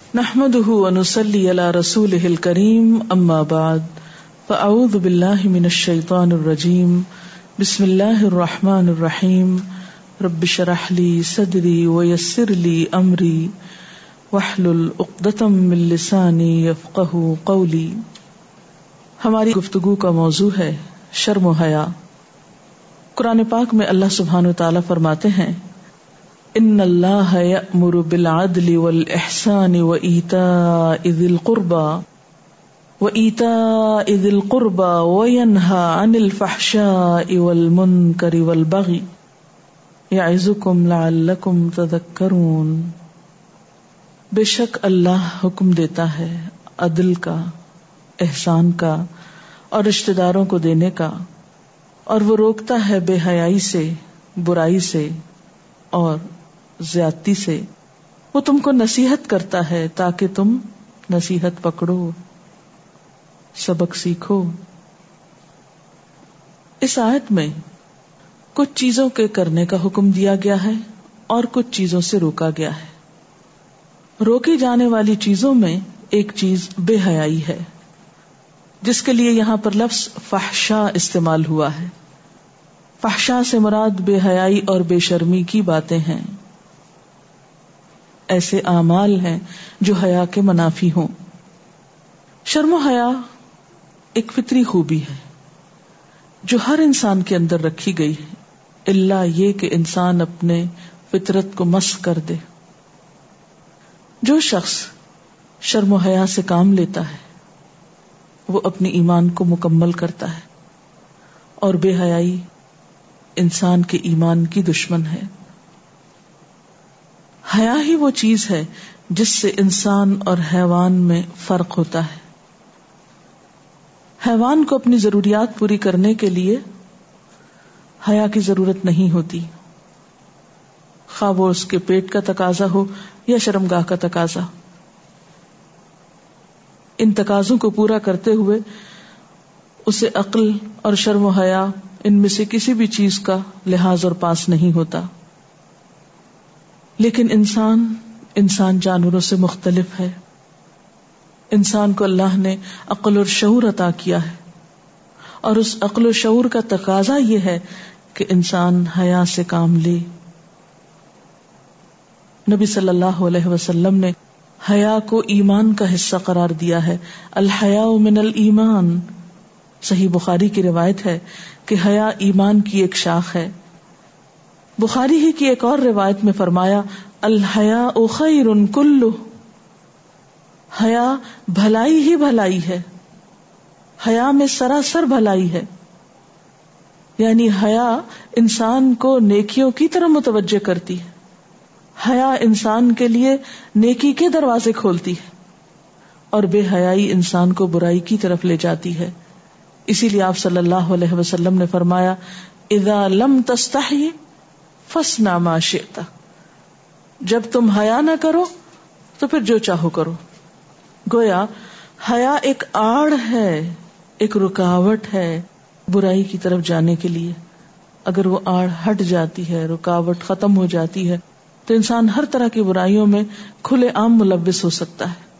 نحمده ونصلي على رسوله الكريم اما بعد فاعوذ بالله من الشيطان الرجيم بسم الله الرحمن الرحيم رب اشرح لي صدري ويسر لي امري واحلل عقدة من لساني يفقهوا قولي. ہماری گفتگو کا موضوع ہے شرم و حیا. قرآن پاک میں اللہ سبحانہ وتعالی فرماتے ہیں ان اللہ یأمر بالعدل والاحسان وایتاء ذی القربى وینہی عن الفحشاء والمنکر والبغی یعظکم لعلکم تذکرون. بے شک اللہ حکم دیتا ہے عدل کا، احسان کا اور رشتہ داروں کو دینے کا، اور وہ روکتا ہے بے حیائی سے، برائی سے اور زیادتی سے. وہ تم کو نصیحت کرتا ہے تاکہ تم نصیحت پکڑو، سبق سیکھو. اس آیت میں کچھ چیزوں کے کرنے کا حکم دیا گیا ہے اور کچھ چیزوں سے روکا گیا ہے. روکی جانے والی چیزوں میں ایک چیز بے حیائی ہے، جس کے لیے یہاں پر لفظ فحشاء استعمال ہوا ہے. فحشاء سے مراد بے حیائی اور بے شرمی کی باتیں ہیں، ایسے اعمال ہیں جو حیا کے منافی ہوں. شرم و حیا ایک فطری خوبی ہے جو ہر انسان کے اندر رکھی گئی ہے، الا یہ کہ انسان اپنے فطرت کو مسخ کر دے. جو شخص شرم و حیا سے کام لیتا ہے وہ اپنے ایمان کو مکمل کرتا ہے، اور بے حیائی انسان کے ایمان کی دشمن ہے. حیا ہی وہ چیز ہے جس سے انسان اور حیوان میں فرق ہوتا ہے. حیوان کو اپنی ضروریات پوری کرنے کے لیے حیا کی ضرورت نہیں ہوتی، خواہ وہ اس کے پیٹ کا تقاضا ہو یا شرمگاہ کا تقاضا. ان تقاضوں کو پورا کرتے ہوئے اسے عقل اور شرم و حیا ان میں سے کسی بھی چیز کا لحاظ اور پاس نہیں ہوتا. لیکن انسان جانوروں سے مختلف ہے. انسان کو اللہ نے عقل اور شعور عطا کیا ہے، اور اس عقل و شعور کا تقاضا یہ ہے کہ انسان حیا سے کام لے. نبی صلی اللہ علیہ وسلم نے حیا کو ایمان کا حصہ قرار دیا ہے. الحیاء من الایمان، صحیح بخاری کی روایت ہے کہ حیا ایمان کی ایک شاخ ہے. بخاری ہی کی ایک اور روایت میں فرمایا الحیاء خیر کلہ، حیا بھلائی ہی بھلائی ہے، حیا میں سراسر بھلائی ہے. یعنی حیا انسان کو نیکیوں کی طرف متوجہ کرتی ہے، حیا انسان کے لیے نیکی کے دروازے کھولتی ہے، اور بے حیائی انسان کو برائی کی طرف لے جاتی ہے. اسی لیے آپ صلی اللہ علیہ وسلم نے فرمایا اذا لم تستحی فاصنع ما شئت، جب تم حیا نہ کرو تو پھر جو چاہو کرو. گویا حیا ایک آڑ ہے، ایک رکاوٹ ہے برائی کی طرف جانے کے لیے. اگر وہ آڑ ہٹ جاتی ہے، رکاوٹ ختم ہو جاتی ہے، تو انسان ہر طرح کی برائیوں میں کھلے عام ملوث ہو سکتا ہے.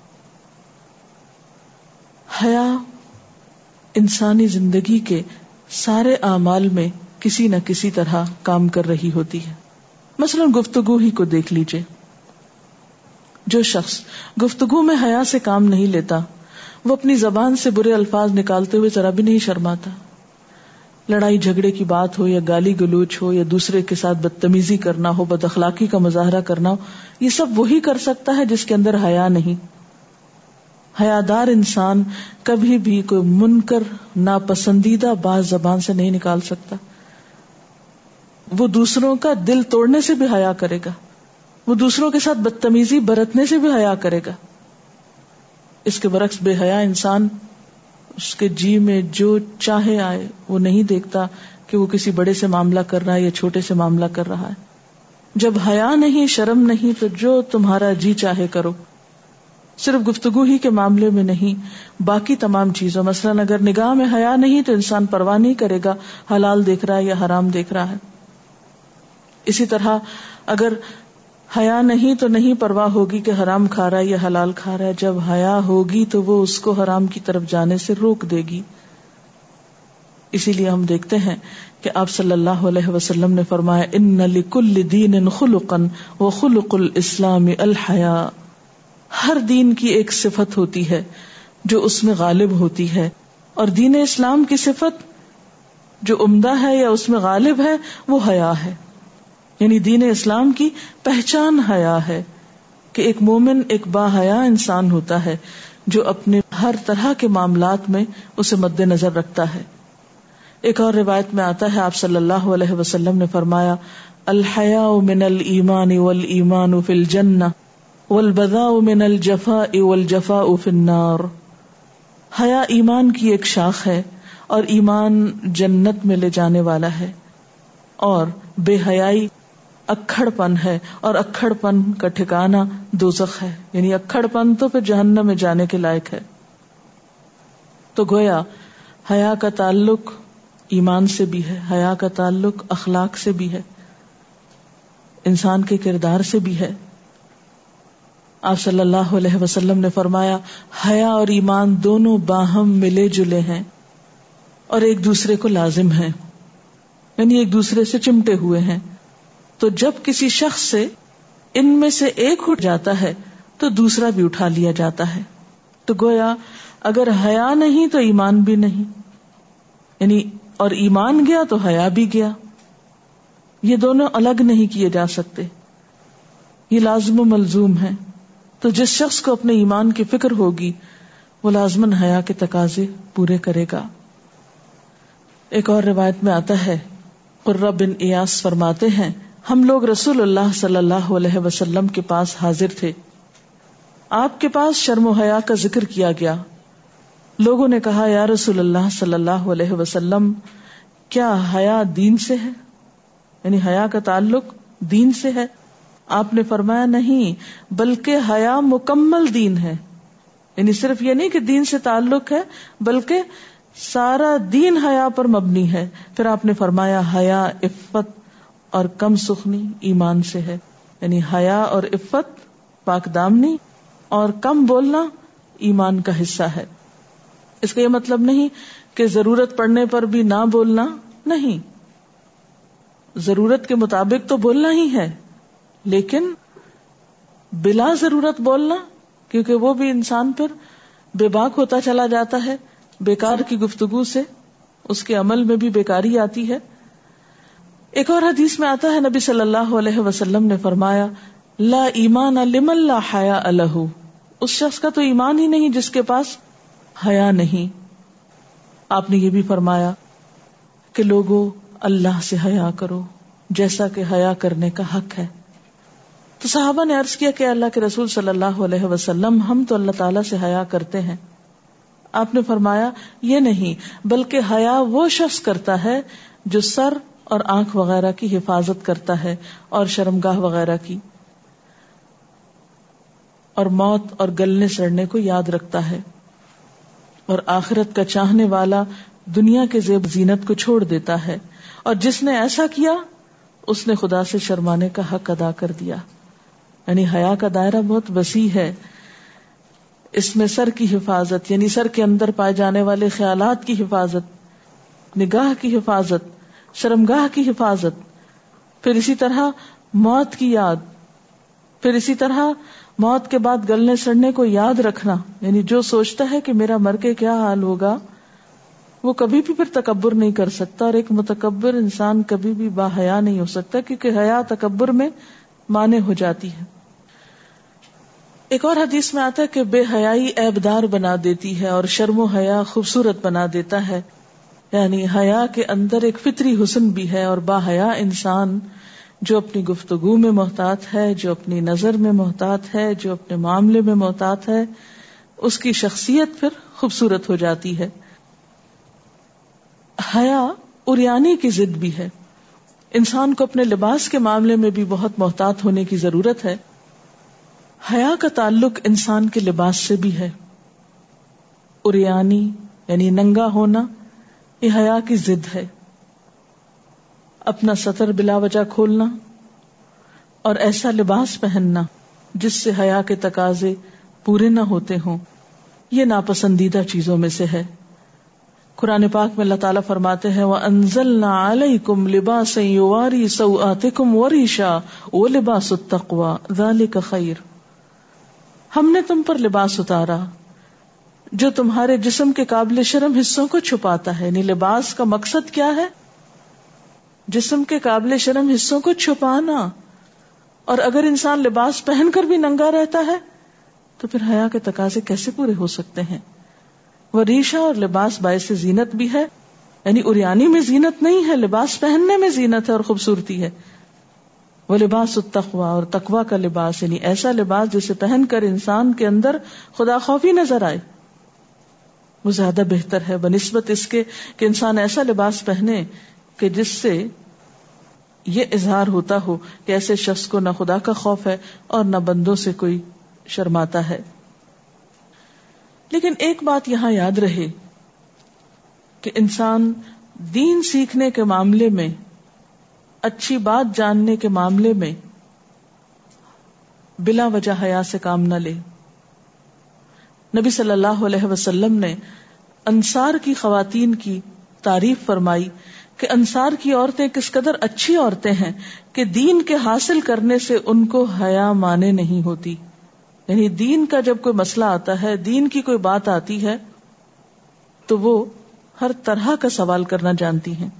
حیا انسانی زندگی کے سارے اعمال میں کسی نہ کسی طرح کام کر رہی ہوتی ہے. مثلا گفتگو ہی کو دیکھ لیجئے. جو شخص گفتگو میں حیا سے کام نہیں لیتا وہ اپنی زبان سے برے الفاظ نکالتے ہوئے ذرا بھی نہیں شرماتا. لڑائی جھگڑے کی بات ہو یا گالی گلوچ ہو یا دوسرے کے ساتھ بدتمیزی کرنا ہو، بد اخلاقی کا مظاہرہ کرنا ہو، یہ سب وہی کر سکتا ہے جس کے اندر حیا نہیں. حیادار انسان کبھی بھی کوئی منکر ناپسندیدہ بات زبان سے نہیں نکال سکتا. وہ دوسروں کا دل توڑنے سے بھی حیا کرے گا، وہ دوسروں کے ساتھ بدتمیزی برتنے سے بھی حیا کرے گا. اس کے برعکس بے حیا انسان اس کے جی میں جو چاہے آئے، وہ نہیں دیکھتا کہ وہ کسی بڑے سے معاملہ کر رہا ہے یا چھوٹے سے معاملہ کر رہا ہے. جب حیا نہیں، شرم نہیں، تو جو تمہارا جی چاہے کرو. صرف گفتگو ہی کے معاملے میں نہیں، باقی تمام چیزوں، مثلا اگر نگاہ میں حیا نہیں تو انسان پرواہ نہیں کرے گا حلال دیکھ رہا ہے یا حرام دیکھ رہا ہے. اسی طرح اگر حیا نہیں تو نہیں پرواہ ہوگی کہ حرام کھا رہا ہے یا حلال کھا رہا ہے. جب حیا ہوگی تو وہ اس کو حرام کی طرف جانے سے روک دے گی. اسی لیے ہم دیکھتے ہیں کہ آپ صلی اللہ علیہ وسلم نے فرمایا ان لکل دین خلقا وخلق الاسلام الحیاء. ہر دین کی ایک صفت ہوتی ہے جو اس میں غالب ہوتی ہے، اور دین اسلام کی صفت جو عمدہ ہے یا اس میں غالب ہے وہ حیا ہے. یعنی دین اسلام کی پہچان حیا ہے کہ ایک مومن ایک باحیا انسان ہوتا ہے جو اپنے ہر طرح کے معاملات میں اسے مد نظر رکھتا ہے. ایک اور روایت میں آتا ہے آپ صلی اللہ علیہ وسلم نے فرمایا الحیاء من الایمان والایمان فی الجنہ والبذاء من الجفاء والجفاء فی النار. حیا ایمان کی ایک شاخ ہے اور ایمان جنت میں لے جانے والا ہے، اور بے حیائی اکھڑ پن ہے، اور اکھڑ پن کا ٹھکانہ دوزخ ہے. یعنی اکھڑ پن تو پھر جہنم میں جانے کے لائق ہے. تو گویا حیا کا تعلق ایمان سے بھی ہے، حیا کا تعلق اخلاق سے بھی ہے، انسان کے کردار سے بھی ہے. آپ صلی اللہ علیہ وسلم نے فرمایا حیا اور ایمان دونوں باہم ملے جلے ہیں اور ایک دوسرے کو لازم ہیں، یعنی ایک دوسرے سے چمٹے ہوئے ہیں. تو جب کسی شخص سے ان میں سے ایک اٹھ جاتا ہے تو دوسرا بھی اٹھا لیا جاتا ہے. تو گویا اگر حیا نہیں تو ایمان بھی نہیں، یعنی اور ایمان گیا تو حیا بھی گیا. یہ دونوں الگ نہیں کیے جا سکتے، یہ لازم و ملزوم ہے. تو جس شخص کو اپنے ایمان کی فکر ہوگی وہ لازماً حیا کے تقاضے پورے کرے گا. ایک اور روایت میں آتا ہے قرہ بن ایاس فرماتے ہیں ہم لوگ رسول اللہ صلی اللہ علیہ وسلم کے پاس حاضر تھے. آپ کے پاس شرم و حیا کا ذکر کیا گیا. لوگوں نے کہا یا رسول اللہ صلی اللہ علیہ وسلم کیا حیا دین سے ہے؟ یعنی حیا کا تعلق دین سے ہے؟ آپ نے فرمایا نہیں، بلکہ حیا مکمل دین ہے. یعنی صرف یہ نہیں کہ دین سے تعلق ہے بلکہ سارا دین حیا پر مبنی ہے. پھر آپ نے فرمایا حیا عفت اور کم سخنی ایمان سے ہے. یعنی حیا اور عفت پاک دامنی اور کم بولنا ایمان کا حصہ ہے. اس کا یہ مطلب نہیں کہ ضرورت پڑنے پر بھی نہ بولنا نہیں، ضرورت کے مطابق تو بولنا ہی ہے، لیکن بلا ضرورت بولنا، کیونکہ وہ بھی انسان پھر بے باک ہوتا چلا جاتا ہے. بیکار کی گفتگو سے اس کے عمل میں بھی بیکاری آتی ہے. ایک اور حدیث میں آتا ہے نبی صلی اللہ علیہ وسلم نے فرمایا لا ایمان لمن لا حیا لہ. اس شخص کا تو ایمان ہی نہیں جس کے پاس حیا نہیں. آپ نے یہ بھی فرمایا کہ لوگوں اللہ سے حیا کرو جیسا کہ حیا کرنے کا حق ہے. تو صحابہ نے عرض کیا کہ اللہ کے رسول صلی اللہ علیہ وسلم ہم تو اللہ تعالیٰ سے حیا کرتے ہیں. آپ نے فرمایا یہ نہیں، بلکہ حیا وہ شخص کرتا ہے جو سر اور آنکھ وغیرہ کی حفاظت کرتا ہے اور شرمگاہ وغیرہ کی، اور موت اور گلنے سڑنے کو یاد رکھتا ہے، اور آخرت کا چاہنے والا دنیا کے زیب زینت کو چھوڑ دیتا ہے. اور جس نے ایسا کیا اس نے خدا سے شرمانے کا حق ادا کر دیا. یعنی حیا کا دائرہ بہت وسیع ہے. اس میں سر کی حفاظت، یعنی سر کے اندر پائے جانے والے خیالات کی حفاظت، نگاہ کی حفاظت، شرمگاہ کی حفاظت، پھر اسی طرح موت کی یاد، پھر اسی طرح موت کے بعد گلنے سڑنے کو یاد رکھنا. یعنی جو سوچتا ہے کہ میرا مر کے کیا حال ہوگا وہ کبھی بھی پھر تکبر نہیں کر سکتا، اور ایک متکبر انسان کبھی بھی باحیا نہیں ہو سکتا، کیونکہ حیا تکبر میں مانع ہو جاتی ہے. ایک اور حدیث میں آتا ہے کہ بے حیائی عیبدار بنا دیتی ہے اور شرم و حیا خوبصورت بنا دیتا ہے. یعنی حیا کے اندر ایک فطری حسن بھی ہے، اور باحیا انسان جو اپنی گفتگو میں محتاط ہے، جو اپنی نظر میں محتاط ہے، جو اپنے معاملے میں محتاط ہے، اس کی شخصیت پھر خوبصورت ہو جاتی ہے. حیا عریانی کی ضد بھی ہے. انسان کو اپنے لباس کے معاملے میں بھی بہت محتاط ہونے کی ضرورت ہے. حیا کا تعلق انسان کے لباس سے بھی ہے. عریانی یعنی ننگا ہونا یہ حیا کی ضد ہے. اپنا سطر بلا وجہ کھولنا، اور ایسا لباس پہننا جس سے حیا کے تقاضے پورے نہ ہوتے ہوں، یہ ناپسندیدہ چیزوں میں سے ہے۔ قرآن پاک میں اللہ تعالیٰ فرماتے ہیں وَأَنزَلْنَا عَلَيْكُمْ لِبَاسًا يُوَارِي سَوْآتِكُمْ وَرِيشًا وَلِبَاسُ التَّقْوَى ذَلِكَ خَيْرٌ، ہم نے تم پر لباس اتارا جو تمہارے جسم کے قابل شرم حصوں کو چھپاتا ہے۔ یعنی لباس کا مقصد کیا ہے؟ جسم کے قابل شرم حصوں کو چھپانا۔ اور اگر انسان لباس پہن کر بھی ننگا رہتا ہے تو پھر حیا کے تقاضے کیسے پورے ہو سکتے ہیں؟ وریشہ، اور لباس باعث زینت بھی ہے، یعنی عریانی میں زینت نہیں ہے، لباس پہننے میں زینت ہے اور خوبصورتی ہے۔ وہ لباس التقوی، اور تقوی کا لباس، یعنی ایسا لباس جسے پہن کر انسان کے اندر خدا خوفی نظر آئے، وہ زیادہ بہتر ہے بنسبت اس کے کہ انسان ایسا لباس پہنے کہ جس سے یہ اظہار ہوتا ہو کہ ایسے شخص کو نہ خدا کا خوف ہے اور نہ بندوں سے کوئی شرماتا ہے۔ لیکن ایک بات یہاں یاد رہے کہ انسان دین سیکھنے کے معاملے میں، اچھی بات جاننے کے معاملے میں بلا وجہ حیا سے کام نہ لے۔ نبی صلی اللہ علیہ وسلم نے انصار کی خواتین کی تعریف فرمائی کہ انصار کی عورتیں کس قدر اچھی عورتیں ہیں کہ دین کے حاصل کرنے سے ان کو حیا مانے نہیں ہوتی۔ یعنی دین کا جب کوئی مسئلہ آتا ہے، دین کی کوئی بات آتی ہے تو وہ ہر طرح کا سوال کرنا جانتی ہیں،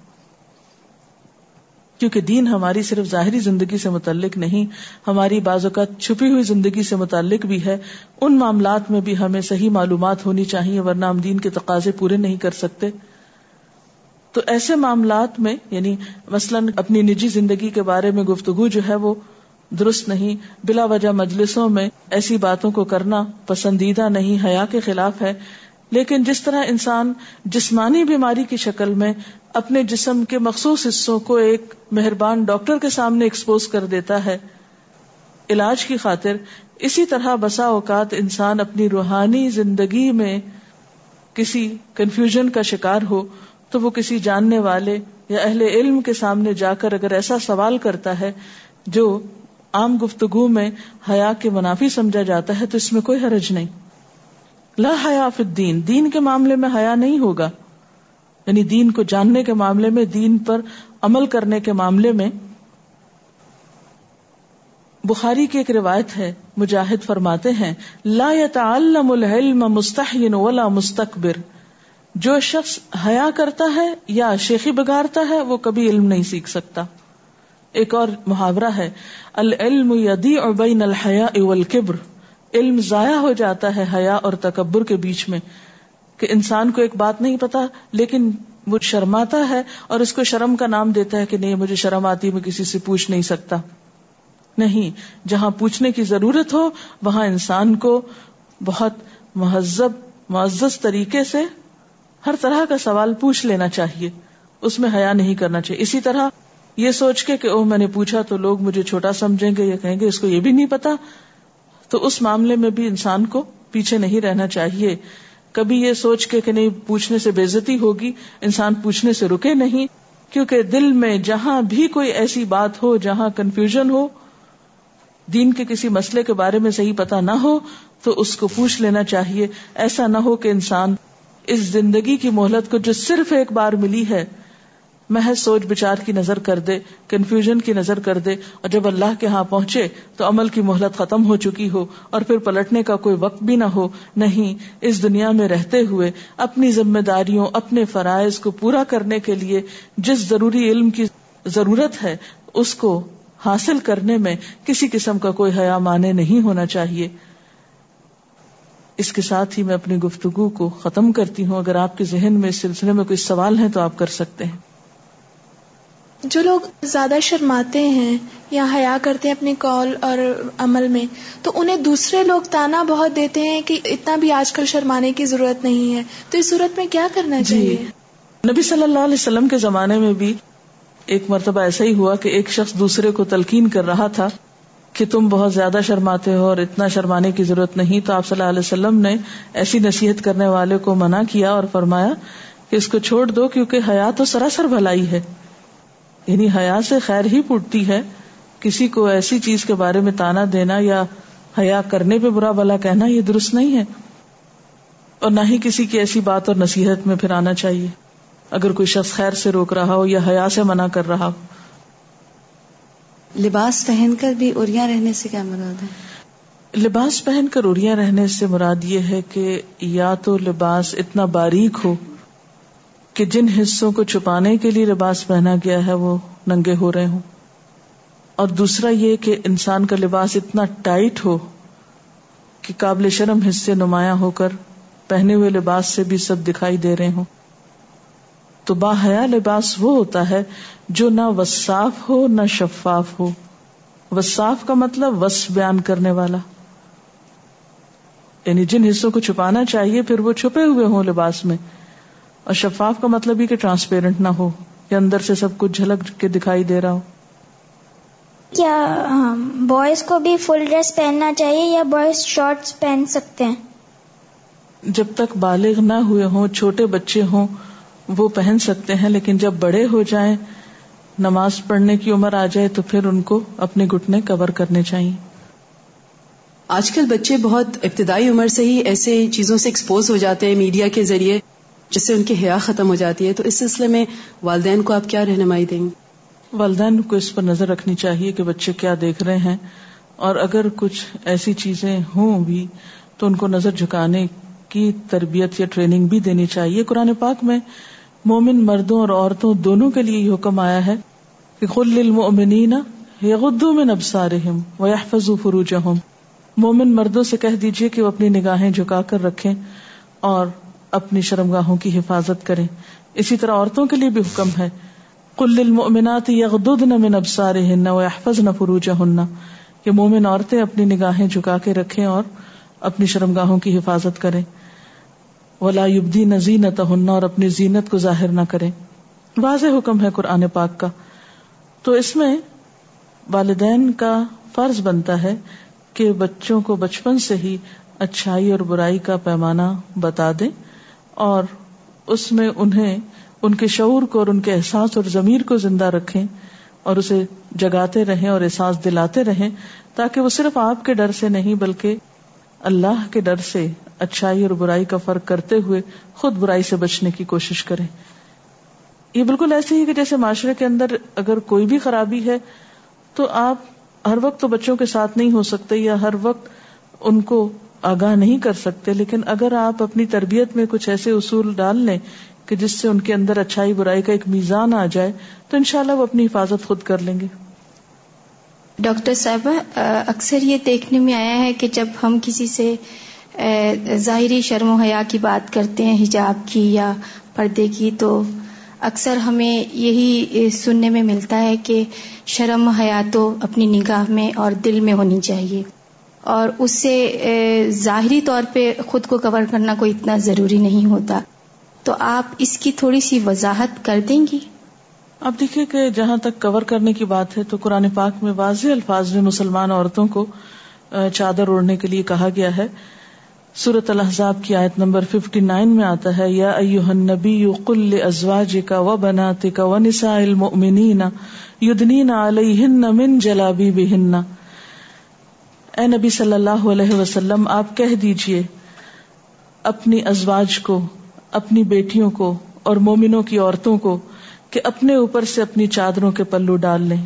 کیونکہ دین ہماری صرف ظاہری زندگی سے متعلق نہیں، ہماری بعض اوقات چھپی ہوئی زندگی سے متعلق بھی ہے۔ ان معاملات میں بھی ہمیں صحیح معلومات ہونی چاہیے، ورنہ ہم دین کے تقاضے پورے نہیں کر سکتے۔ تو ایسے معاملات میں، یعنی مثلاً اپنی نجی زندگی کے بارے میں گفتگو جو ہے وہ درست نہیں، بلا وجہ مجلسوں میں ایسی باتوں کو کرنا پسندیدہ نہیں، حیا کے خلاف ہے۔ لیکن جس طرح انسان جسمانی بیماری کی شکل میں اپنے جسم کے مخصوص حصوں کو ایک مہربان ڈاکٹر کے سامنے ایکسپوز کر دیتا ہے علاج کی خاطر، اسی طرح بسا اوقات انسان اپنی روحانی زندگی میں کسی کنفیوژن کا شکار ہو تو وہ کسی جاننے والے یا اہل علم کے سامنے جا کر اگر ایسا سوال کرتا ہے جو عام گفتگو میں حیا کے منافی سمجھا جاتا ہے تو اس میں کوئی حرج نہیں۔ لا حیا فی الدین، دین کے معاملے میں حیا نہیں ہوگا، یعنی دین کو جاننے کے معاملے میں، دین پر عمل کرنے کے معاملے میں۔ بخاری کی ایک روایت ہے، مجاہد فرماتے ہیں لا يتعلم العلم مستحی ولا مستکبر، جو شخص حیا کرتا ہے یا شیخی بگارتا ہے وہ کبھی علم نہیں سیکھ سکتا۔ ایک اور محاورہ ہے العلم یضیع بین الحیاء والکبر، علم ضائع ہو جاتا ہے حیا اور تکبر کے بیچ میں، کہ انسان کو ایک بات نہیں پتا لیکن وہ شرماتا ہے اور اس کو شرم کا نام دیتا ہے کہ نہیں مجھے شرم آتی، میں کسی سے پوچھ نہیں سکتا۔ نہیں، جہاں پوچھنے کی ضرورت ہو وہاں انسان کو بہت مہذب معزز طریقے سے ہر طرح کا سوال پوچھ لینا چاہیے، اس میں حیا نہیں کرنا چاہیے۔ اسی طرح یہ سوچ کے کہ اوہ میں نے پوچھا تو لوگ مجھے چھوٹا سمجھیں گے یا کہیں گے اس کو یہ بھی نہیں پتا، تو اس معاملے میں بھی انسان کو پیچھے نہیں رہنا چاہیے۔ کبھی یہ سوچ کے کہ نہیں پوچھنے سے بے عزتی ہوگی، انسان پوچھنے سے رکے نہیں، کیونکہ دل میں جہاں بھی کوئی ایسی بات ہو جہاں کنفیوژن ہو، دین کے کسی مسئلے کے بارے میں صحیح پتا نہ ہو تو اس کو پوچھ لینا چاہیے۔ ایسا نہ ہو کہ انسان اس زندگی کی مہلت کو جو صرف ایک بار ملی ہے محض سوچ بچار کی نظر کر دے، کنفیوژن کی نظر کر دے، اور جب اللہ کے ہاں پہنچے تو عمل کی مہلت ختم ہو چکی ہو اور پھر پلٹنے کا کوئی وقت بھی نہ ہو۔ نہیں، اس دنیا میں رہتے ہوئے اپنی ذمہ داریوں، اپنے فرائض کو پورا کرنے کے لیے جس ضروری علم کی ضرورت ہے اس کو حاصل کرنے میں کسی قسم کا کوئی حیا مانے نہیں ہونا چاہیے۔ اس کے ساتھ ہی میں اپنی گفتگو کو ختم کرتی ہوں۔ اگر آپ کے ذہن میں اس سلسلے میں کوئی سوال ہیں تو آپ کر سکتے ہیں۔ جو لوگ زیادہ شرماتے ہیں یا حیا کرتے ہیں اپنے قول اور عمل میں، تو انہیں دوسرے لوگ تانا بہت دیتے ہیں کہ اتنا بھی آج کل شرمانے کی ضرورت نہیں ہے، تو اس صورت میں کیا کرنا چاہیے؟ نبی صلی اللہ علیہ وسلم کے زمانے میں بھی ایک مرتبہ ایسا ہی ہوا کہ ایک شخص دوسرے کو تلقین کر رہا تھا کہ تم بہت زیادہ شرماتے ہو اور اتنا شرمانے کی ضرورت نہیں، تو آپ صلی اللہ علیہ وسلم نے ایسی نصیحت کرنے والے کو منع کیا اور فرمایا کہ اس کو چھوڑ دو، کیونکہ حیا تو سراسر بھلائی ہے، یعنی حیا سے خیر ہی پھوٹتی ہے، کسی کو ایسی چیز کے بارے میں تانا دینا یا حیا کرنے پہ برا بھلا کہنا یہ درست نہیں ہے، اور نہ ہی کسی کی ایسی بات اور نصیحت میں پھر آنا چاہیے اگر کوئی شخص خیر سے روک رہا ہو یا حیا سے منع کر رہا ہو۔ لباس پہن کر بھی عریاں رہنے سے کیا مراد ہے؟ لباس پہن کر عریاں رہنے سے مراد یہ ہے کہ یا تو لباس اتنا باریک ہو کہ جن حصوں کو چھپانے کے لیے لباس پہنا گیا ہے وہ ننگے ہو رہے ہوں، اور دوسرا یہ کہ انسان کا لباس اتنا ٹائٹ ہو کہ قابل شرم حصے نمایاں ہو کر پہنے ہوئے لباس سے بھی سب دکھائی دے رہے ہوں۔ تو باحیا لباس وہ ہوتا ہے جو نہ وصاف ہو نہ شفاف ہو۔ وصاف کا مطلب وصف بیان کرنے والا، یعنی جن حصوں کو چھپانا چاہیے پھر وہ چھپے ہوئے ہوں لباس میں، اور شفاف کا مطلب ہی کہ ٹرانسپیرنٹ نہ ہو کہ اندر سے سب کچھ جھلک کے دکھائی دے رہا ہو۔ کیا بوائز کو بھی فل ڈریس پہننا چاہیے یا بوائز شارٹس پہن سکتے ہیں؟ جب تک بالغ نہ ہوئے ہوں، چھوٹے بچے ہوں، وہ پہن سکتے ہیں، لیکن جب بڑے ہو جائیں، نماز پڑھنے کی عمر آ جائے تو پھر ان کو اپنے گھٹنے کور کرنے چاہیے۔ آج کل بچے بہت ابتدائی عمر سے ہی ایسے چیزوں سے ایکسپوز ہو جاتے ہیں میڈیا کے ذریعے جس سے ان کی حیا ختم ہو جاتی ہے، تو اس سلسلے میں والدین کو آپ کیا رہنمائی دیں گے؟ والدین کو اس پر نظر رکھنی چاہیے کہ بچے کیا دیکھ رہے ہیں، اور اگر کچھ ایسی چیزیں ہوں بھی تو ان کو نظر جھکانے کی تربیت یا ٹریننگ بھی دینی چاہیے۔ قرآن پاک میں مومن مردوں اور عورتوں دونوں کے لیے یہ حکم آیا ہے کہ قل للمؤمنین یغضوا من ابصارہم ویحفظوا فروجہم، مومن مردوں سے کہہ دیجئے کہ وہ اپنی نگاہیں جھکا کر رکھیں اور اپنی شرمگاہوں کی حفاظت کریں۔ اسی طرح عورتوں کے لیے بھی حکم ہے قل للمؤمنات یغضضن من ابصارہن ویحفظن فروجہن، کہ مومن عورتیں اپنی نگاہیں جھکا کے رکھیں اور اپنی شرمگاہوں کی حفاظت کریں۔ ولا یبدین زینتہن، اور اپنی زینت کو ظاہر نہ کریں۔ واضح حکم ہے قرآن پاک کا۔ تو اس میں والدین کا فرض بنتا ہے کہ بچوں کو بچپن سے ہی اچھائی اور برائی کا پیمانہ بتا دیں، اور اس میں انہیں ان کے شعور کو اور ان کے احساس اور ضمیر کو زندہ رکھیں اور اسے جگاتے رہیں اور احساس دلاتے رہیں، تاکہ وہ صرف آپ کے ڈر سے نہیں بلکہ اللہ کے ڈر سے اچھائی اور برائی کا فرق کرتے ہوئے خود برائی سے بچنے کی کوشش کریں۔ یہ بالکل ایسے ہی کہ جیسے معاشرے کے اندر اگر کوئی بھی خرابی ہے تو آپ ہر وقت تو بچوں کے ساتھ نہیں ہو سکتے یا ہر وقت ان کو آگاہ نہیں کر سکتے، لیکن اگر آپ اپنی تربیت میں کچھ ایسے اصول ڈال لیں کہ جس سے ان کے اندر اچھائی برائی کا ایک میزان آ جائے تو انشاءاللہ وہ اپنی حفاظت خود کر لیں گے۔ ڈاکٹر صاحبہ، اکثر یہ دیکھنے میں آیا ہے کہ جب ہم کسی سے ظاہری شرم و حیا کی بات کرتے ہیں، حجاب کی یا پردے کی، تو اکثر ہمیں یہی سننے میں ملتا ہے کہ شرم و حیا تو اپنی نگاہ میں اور دل میں ہونی چاہیے، اور اس سے ظاہری طور پہ خود کو کور کرنا کوئی اتنا ضروری نہیں ہوتا، تو آپ اس کی تھوڑی سی وضاحت کر دیں گی؟ آپ دیکھیں کہ جہاں تک کور کرنے کی بات ہے تو قرآن پاک میں واضح الفاظ میں مسلمان عورتوں کو چادر اوڑھنے کے لیے کہا گیا ہے۔ سورۃ الاحزاب کی آیت نمبر 59 میں آتا ہے، یا ایھا النبی قل لازواجک وبناتک ونساء المؤمنین یدنین علیہن من جلابیبہن، اے نبی صلی اللہ علیہ وسلم آپ کہہ دیجئے اپنی ازواج کو، اپنی بیٹیوں کو اور مومنوں کی عورتوں کو کہ اپنے اوپر سے اپنی چادروں کے پلو ڈال لیں۔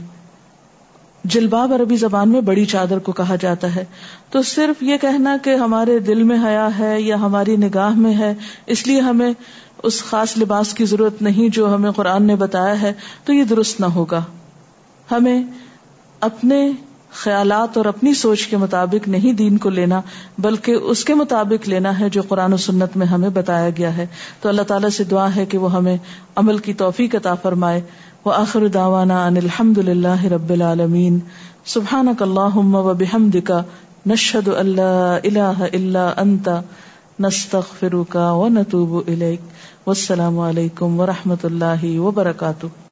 جلباب عربی زبان میں بڑی چادر کو کہا جاتا ہے، تو صرف یہ کہنا کہ ہمارے دل میں حیا ہے یا ہماری نگاہ میں ہے اس لیے ہمیں اس خاص لباس کی ضرورت نہیں جو ہمیں قرآن نے بتایا ہے، تو یہ درست نہ ہوگا۔ ہمیں اپنے خیالات اور اپنی سوچ کے مطابق نہیں دین کو لینا، بلکہ اس کے مطابق لینا ہے جو قرآن و سنت میں ہمیں بتایا گیا ہے۔ تو اللہ تعالیٰ سے دعا ہے کہ وہ ہمیں عمل کی توفیق عطا فرمائے۔ وآخر دعوانا ان الحمد للہ رب العالمین۔ سبحانک اللہم وبحمدک، نشہد ان لا الہ الا انت، نستغفرک ونتوب الیک۔ والسلام علیکم ورحمۃ اللہ وبرکاتہ۔